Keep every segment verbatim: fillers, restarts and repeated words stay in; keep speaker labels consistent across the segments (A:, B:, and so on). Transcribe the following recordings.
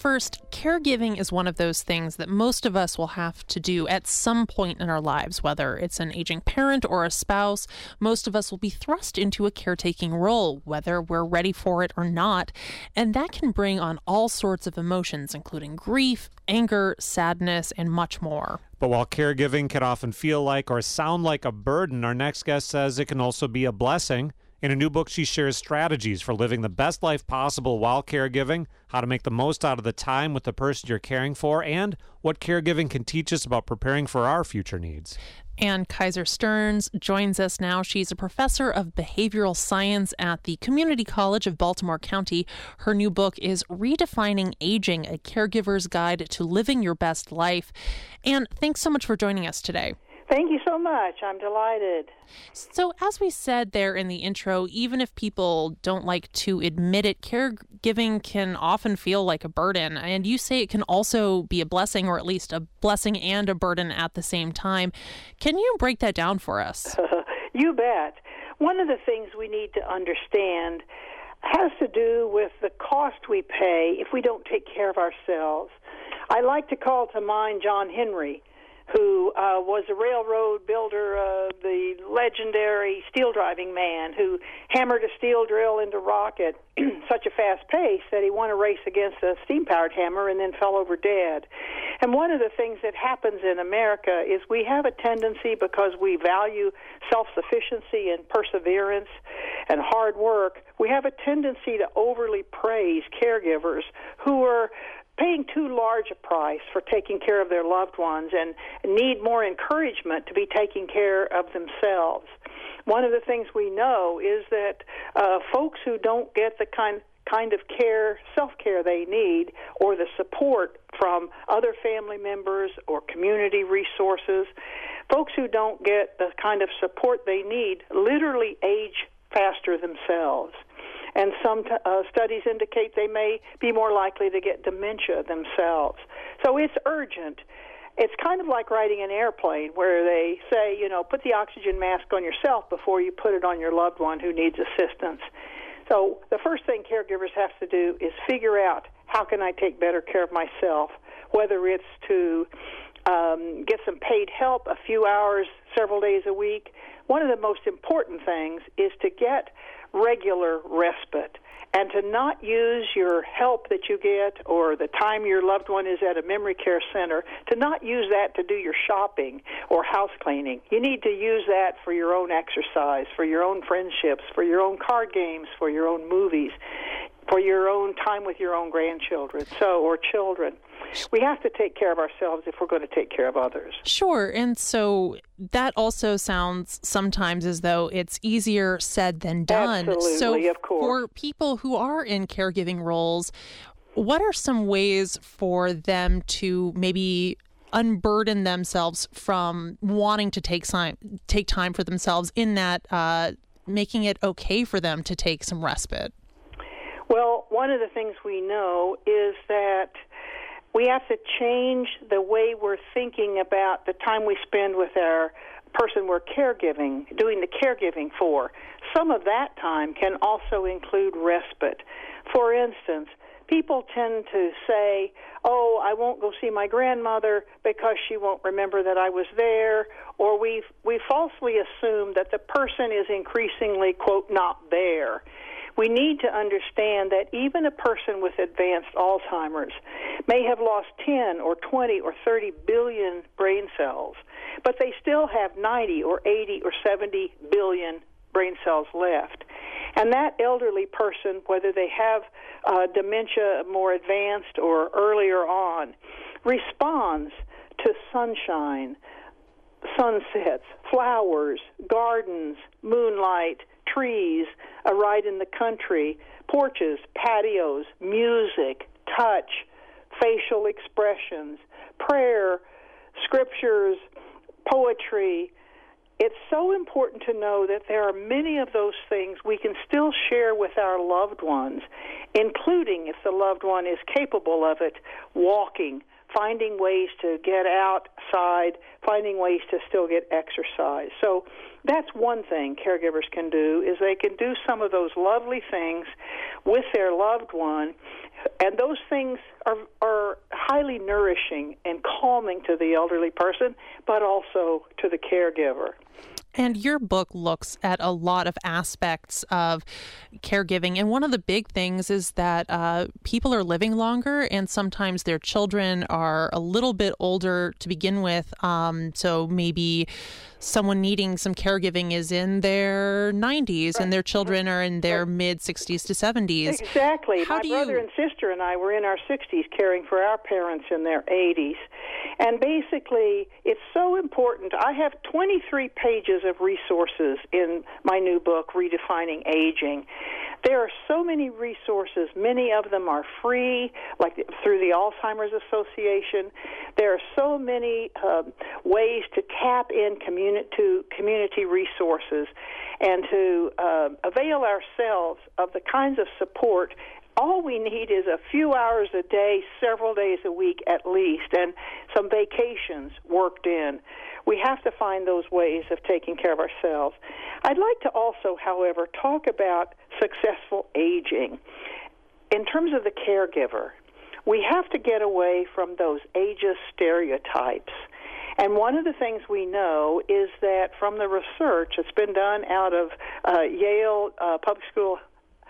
A: First, caregiving is one of those things that most of us will have to do at some point in our lives, whether it's an aging parent or a spouse. Most of us will be thrust into a caretaking role, whether we're ready for it or not. And that can bring on all sorts of emotions, including grief, anger, sadness, and much more.
B: But while caregiving can often feel like or sound like a burden, our next guest says it can also be a blessing. In a new book, she shares strategies for living the best life possible while caregiving, how to make the most out of the time with the person you're caring for, and what caregiving can teach us about preparing for our future needs.
A: Ann Kaiser Stearns joins us now. She's a professor of behavioral science at the Community College of Baltimore County. Her new book is Redefining Aging, a Caregiver's Guide to Living Your Best Life. Ann, thanks so much for joining us today.
C: Thank you so much. I'm delighted.
A: So as we said there in the intro, even if people don't like to admit it, caregiving can often feel like a burden. And you say it can also be a blessing, or at least a blessing and a burden at the same time. Can you break that down for us?
C: You bet. One of the things we need to understand has to do with the cost we pay if we don't take care of ourselves. I like to call to mind John Henry, who uh, was a railroad builder, uh, the legendary steel driving man who hammered a steel drill into rock at such a fast pace that he won a race against a steam-powered hammer and then fell over dead. And one of the things that happens in America is we have a tendency, because we value self-sufficiency and perseverance and hard work, we have a tendency to overly praise caregivers who are paying too large a price for taking care of their loved ones and need more encouragement to be taking care of themselves. One of the things we know is that uh, folks who don't get the kind kind of care, self-care they need, or the support from other family members or community resources, folks who don't get the kind of support they need literally age faster themselves. And some t- uh, studies indicate they may be more likely to get dementia themselves. So it's urgent. It's kind of like riding an airplane where they say, you know, put the oxygen mask on yourself before you put it on your loved one who needs assistance. So the first thing caregivers have to do is figure out, how can I take better care of myself, whether it's to um, get some paid help, a few hours, several days a week. One of the most important things is to get regular respite and to not use your help that you get or the time your loved one is at a memory care center, to not use that to do your shopping or house cleaning. You need to use that for your own exercise, for your own friendships, for your own card games, for your own movies, for your own time with your own grandchildren, so or children. We have to take care of ourselves if we're going to take care of others.
A: Sure. And so that also sounds sometimes as though it's easier said than done.
C: Absolutely,
A: so
C: of course.
A: For people who are in caregiving roles, what are some ways for them to maybe unburden themselves from wanting to take time, take time for themselves, in that uh, making it okay for them to take some respite?
C: Well, one of the things we know is that we have to change the way we're thinking about the time we spend with our person we're caregiving, doing the caregiving for. Some of that time can also include respite. For instance, people tend to say, oh, I won't go see my grandmother because she won't remember that I was there, or we we falsely assume that the person is increasingly, quote, not there. We need to understand that even a person with advanced Alzheimer's may have lost ten or twenty or thirty billion brain cells, but they still have ninety or eighty or seventy billion brain cells left. And that elderly person, whether they have uh, dementia more advanced or earlier on, responds to sunshine, sunsets, flowers, gardens, moonlight, trees, a ride in the country, porches, patios, music, touch, facial expressions, prayer, scriptures, poetry. It's so important to know that there are many of those things we can still share with our loved ones, including, if the loved one is capable of it, walking, finding ways to get outside, finding ways to still get exercise. So that's one thing caregivers can do, is they can do some of those lovely things with their loved one, and those things are, are really nourishing and calming to the elderly person, but also to the caregiver.
A: And your book looks at a lot of aspects of caregiving. And one of the big things is that uh, people are living longer, and sometimes their children are a little bit older to begin with. Um, so maybe someone needing some caregiving is in their nineties, right, and their children are in their right. mid-sixties to seventies.
C: Exactly.
A: How
C: My
A: do
C: brother
A: you...
C: and sister and I were in our sixties caring for our parents in their eighties. And basically, it's so important. I have twenty-three pages of resources in my new book, Redefining Aging. There are so many resources. Many of them are free, like through the Alzheimer's Association. There are so many um, ways to tap in community, to community resources and to uh, avail ourselves of the kinds of support. All we need is a few hours a day, several days a week at least, and some vacations worked in. We have to find those ways of taking care of ourselves. I'd like to also, however, talk about successful aging. In terms of the caregiver, we have to get away from those ageist stereotypes. And one of the things we know is that from the research that's been done out of uh, Yale uh, Public School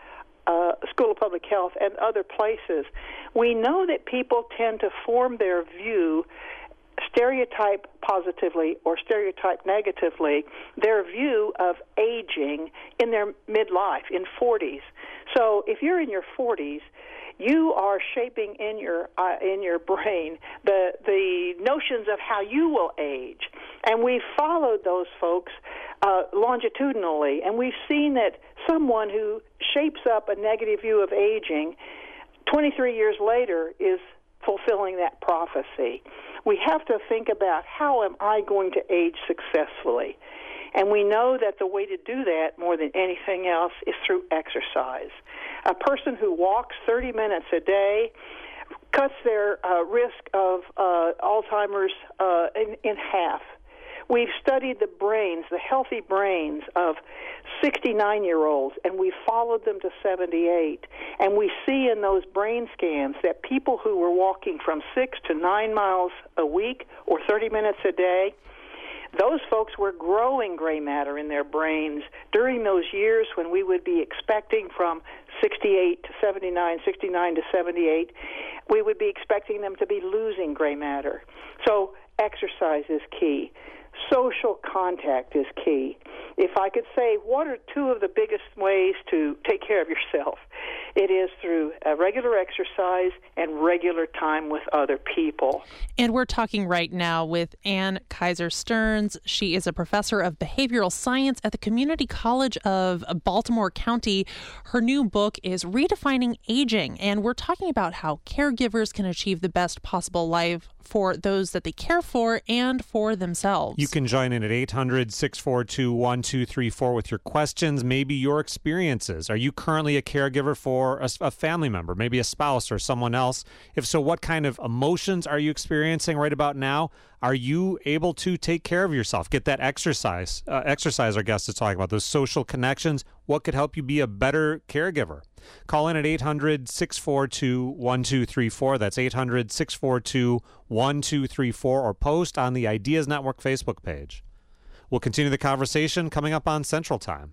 C: Uh, School of Public Health and other places, we know that people tend to form their view, stereotype positively or stereotype negatively, their view of aging in their midlife, in forties. So if you're in your forties, you are shaping in your uh, in your brain the the notions of how you will age, and we've followed those folks uh, longitudinally, and we've seen that someone who shapes up a negative view of aging, twenty-three years later, is fulfilling that prophecy. We have to think about, how am I going to age successfully? And we know that the way to do that, more than anything else, is through exercise. A person who walks thirty minutes a day cuts their uh, risk of uh, Alzheimer's uh, in, in half. We've studied the brains, the healthy brains of sixty-nine-year-olds, and we followed them to seventy-eight. And we see in those brain scans that people who were walking from six to nine miles a week or thirty minutes a day, those folks were growing gray matter in their brains during those years when we would be expecting from sixty-eight to seventy-nine, sixty-nine to seventy-eight, we would be expecting them to be losing gray matter. So exercise is key. Social contact is key. If I could say, what are two of the biggest ways to take care of yourself? It is through a regular exercise and regular time with other people.
A: And we're talking right now with Ann Kaiser Stearns. She is a professor of behavioral science at the Community College of Baltimore County. Her new book is Redefining Aging, and we're talking about how caregivers can achieve the best possible life for those that they care for and for themselves.
B: You can join in at eight hundred, six four two, one two three four with your questions, maybe your experiences. Are you currently a caregiver for a, a family member, maybe a spouse or someone else? If so, what kind of emotions are you experiencing right about now? Are you able to take care of yourself? Get that exercise. Uh, exercise, our guest is talking about, those social connections. What could help you be a better caregiver? Call in at eight hundred, six four two, one two three four. That's eight hundred, six four two, one two three four, or post on the Ideas Network Facebook page. We'll continue the conversation coming up on Central Time.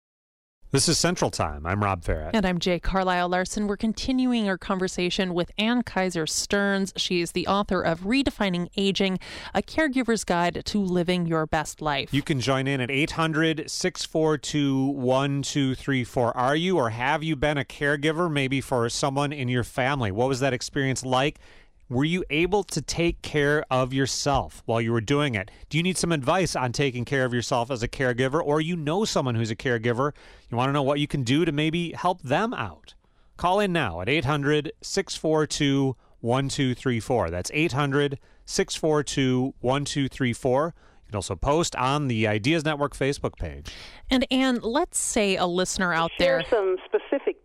B: This is Central Time. I'm Rob Farrett.
A: And I'm Jay Carlisle Larson. We're continuing our conversation with Ann Kaiser Stearns. She is the author of Redefining Aging, a caregiver's guide to living your best life.
B: You can join in at eight hundred, six four two, one two three four. Are you or have you been a caregiver, maybe for someone in your family? What was that experience like? Were you able to take care of yourself while you were doing it? Do you need some advice on taking care of yourself as a caregiver, or you know someone who's a caregiver? You want to know what you can do to maybe help them out? Call in now at eight hundred, six four two, one two three four. That's eight hundred, six four two, one two three four. You can also post on the Ideas Network Facebook page.
A: And Ann, let's say a listener out there.
C: Share some specific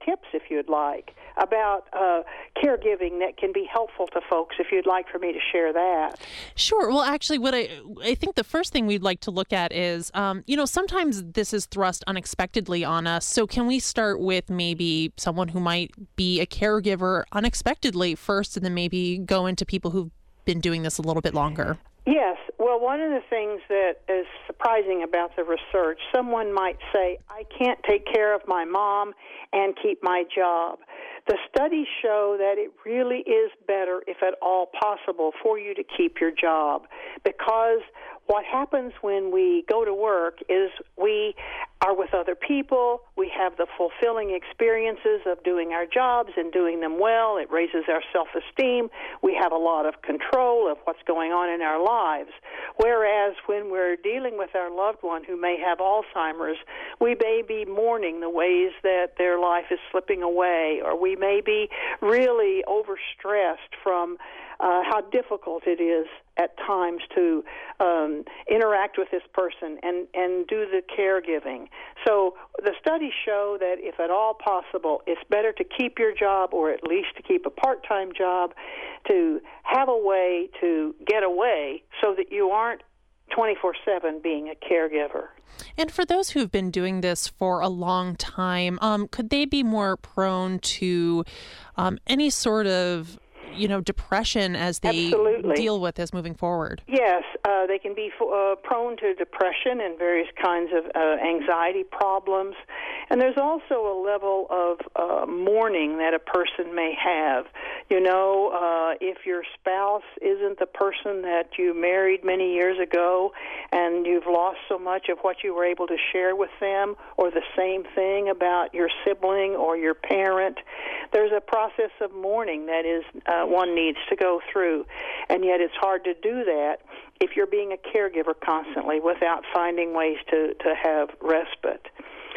C: tips, if you'd like, about uh, caregiving that can be helpful to folks, if you'd like for me to share that.
A: Sure. Well, actually, what I I think the first thing we'd like to look at is, um, you know, sometimes this is thrust unexpectedly on us. So can we start with maybe someone who might be a caregiver unexpectedly first, and then maybe go into people who've been doing this a little bit longer?
C: Yes. Well, one of the things that is surprising about the research, someone might say, I can't take care of my mom and keep my job. The studies show that it really is better, if at all possible, for you to keep your job, because what happens when we go to work is we are with other people, we have the fulfilling experiences of doing our jobs and doing them well. It raises our self-esteem. We have a lot of control of what's going on in our lives. Whereas when we're dealing with our loved one who may have Alzheimer's, we may be mourning the ways that their life is slipping away, or we may be really overstressed from uh, how difficult it is at times to um, interact with this person and, and do the caregiving. So the studies show that if at all possible, it's better to keep your job, or at least to keep a part-time job, to have a way to get away so that you aren't twenty-four seven being a caregiver.
A: And for those who've been doing this for a long time, um, could they be more prone to um, any sort of you know, depression as they
C: Absolutely.
A: deal with this moving forward?
C: Yes, uh, they can be uh, prone to depression and various kinds of uh, anxiety problems. And there's also a level of uh, mourning that a person may have. You know, uh, if your spouse isn't the person that you married many years ago, and you've lost so much of what you were able to share with them, or the same thing about your sibling or your parent, there's a process of mourning that is uh, one needs to go through. And yet it's hard to do that if you're being a caregiver constantly without finding ways to, to have respite.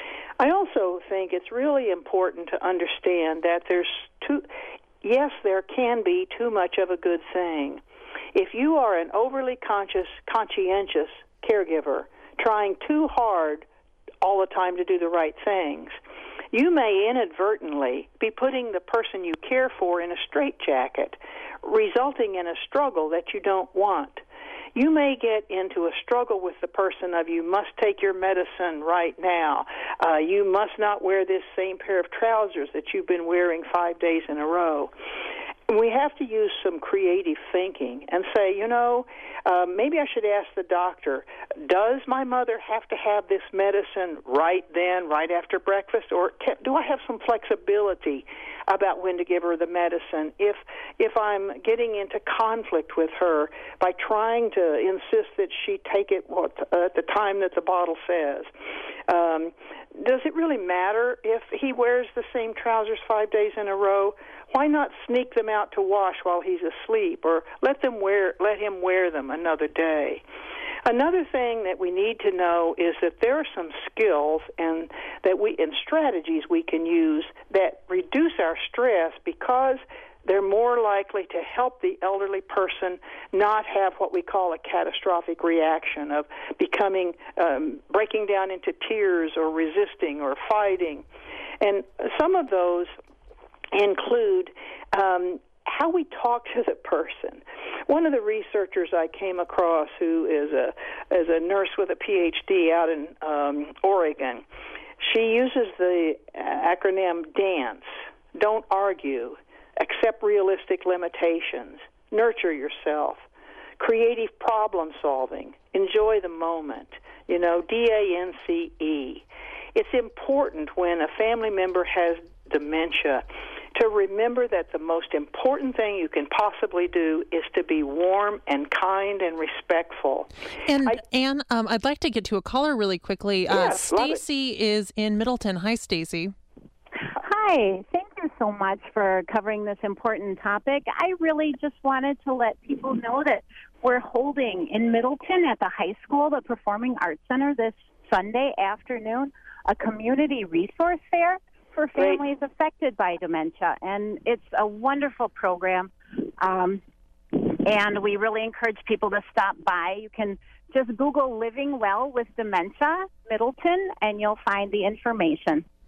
C: I also think it's really important to understand that there's too, yes, there can be too much of a good thing. If you are an overly conscious, conscientious caregiver, trying too hard all the time to do the right things, you may inadvertently be putting the person you care for in a straitjacket, resulting in a struggle that you don't want. You may get into a struggle with the person of, you must take your medicine right now. Uh, you must not wear this same pair of trousers that you've been wearing five days in a row. We have to use some creative thinking and say, you know, uh, maybe I should ask the doctor, does my mother have to have this medicine right then, right after breakfast, or can, do I have some flexibility about when to give her the medicine if if I'm getting into conflict with her by trying to insist that she take it what, uh, at the time that the bottle says? Um, does it really matter if he wears the same trousers five days in a row? Why not sneak them out to wash while he's asleep, or let them wear let him wear them another day? Another thing that we need to know is that there are some skills and that we and strategies we can use that reduce our stress, because they're more likely to help the elderly person not have what we call a catastrophic reaction of becoming, um, breaking down into tears or resisting or fighting. And some of those include um, how we talk to the person. One of the researchers I came across, who is a is a nurse with a P H D out in um, Oregon, she uses the acronym DANCE: don't argue, accept realistic limitations, nurture yourself, creative problem solving, enjoy the moment, you know, D A N C E. It's important when a family member has dementia to remember that the most important thing you can possibly do is to be warm and kind and respectful.
A: And
C: I,
A: Anne, um, I'd like to get to a caller really quickly.
C: Yes,
A: uh, Stacy is in Middleton. Hi, Stacy.
D: Hi. Thank you so much for covering this important topic. I really just wanted to let people know that we're holding in Middleton at the high school, the Performing Arts Center, this Sunday afternoon, a community resource fair for families Great. affected by dementia. And it's a wonderful program. Um, and we really encourage people to stop by. You can just Google Living Well with Dementia Middleton, and you'll find the information.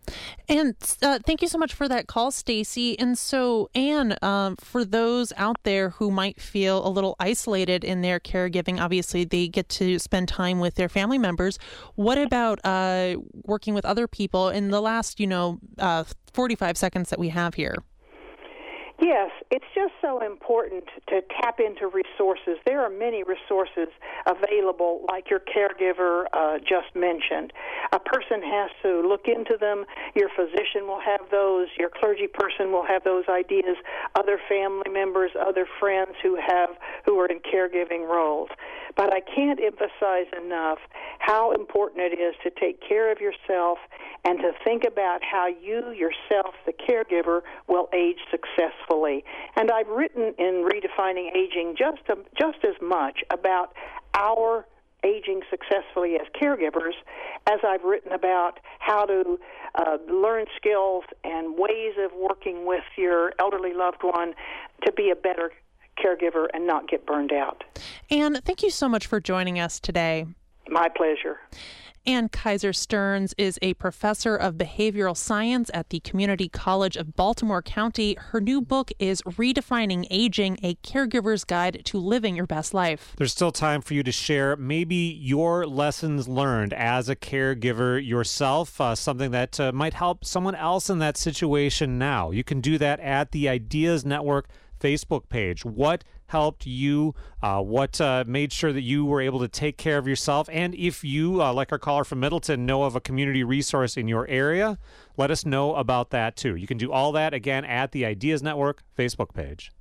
A: And uh, thank you so much for that call, Stacy. And so, Anne, um, for those out there who might feel a little isolated in their caregiving, obviously they get to spend time with their family members. What about uh, working with other people in the last, you know, uh, forty-five seconds that we have here?
C: Yes, it's just so important to tap into resources. There are many resources available, like your caregiver uh, just mentioned. A person has to look into them. Your physician will have those. Your clergy person will have those ideas. Other family members, other friends who have who are in caregiving roles. But I can't emphasize enough how important it is to take care of yourself and to think about how you yourself, the caregiver, will age successfully. And I've written in Redefining Aging just a, just as much about our aging successfully as caregivers as I've written about how to uh, learn skills and ways of working with your elderly loved one to be a better caregiver and not get burned out.
A: Anne, thank you so much for joining us today.
C: My pleasure.
A: Anne Kaiser Stearns is a professor of behavioral science at the Community College of Baltimore County. Her new book is Redefining Aging, A Caregiver's Guide to Living Your Best Life.
B: There's still time for you to share maybe your lessons learned as a caregiver yourself, uh, something that uh, might help someone else in that situation now. You can do that at the Ideas Network Facebook page. What helped you? Uh, what uh, made sure that you were able to take care of yourself? And if you, uh, like our caller from Middleton, know of a community resource in your area, let us know about that too. You can do all that again at the Ideas Network Facebook page.